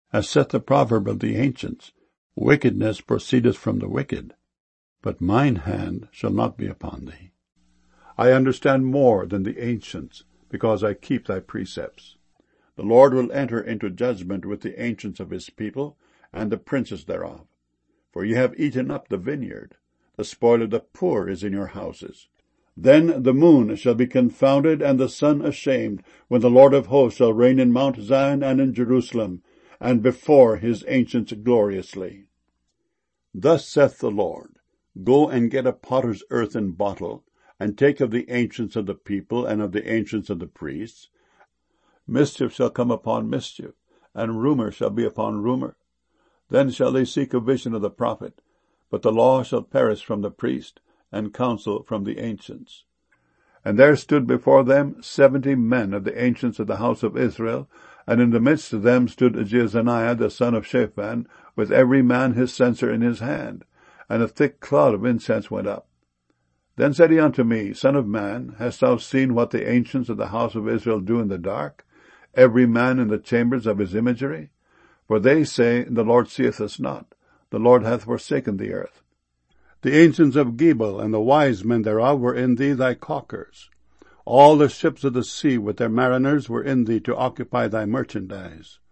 as saith the proverb of the ancients, wickedness proceedeth from the wicked, but mine hand shall not be upon thee. I understand more than the ancients, because I keep thy precepts. The Lord will enter into judgment with the ancients of his people, and the princes thereof. For ye have eaten up the vineyard, the spoil of the poor is in your houses. Then the moon shall be confounded, and the sun ashamed, when the Lord of hosts shall reign in Mount Zion and in Jerusalem, and before his ancients gloriously. Thus saith the Lord, Go and get a potter's earthen bottle, and take of the ancients of the people, and of the ancients of the priests. Mischief shall come upon mischief, and rumour shall be upon rumour. Then shall they seek a vision of the prophet, but the law shall perish from the priest, and counsel from the ancients. And there stood before them 70 men of the ancients of the house of Israel, and in the midst of them stood Jaazaniah the son of Shaphan, with every man his censer in his hand, and a thick cloud of incense went up. Then said he unto me, Son of man, hast thou seen what the ancients of the house of Israel do in the dark, every man in the chambers of his imagery? For they say, The Lord seeth us not, the Lord hath forsaken the earth. The ancients of Gebal and the wise men thereof were in thee thy caulkers. All the ships of the sea with their mariners were in thee to occupy thy merchandise.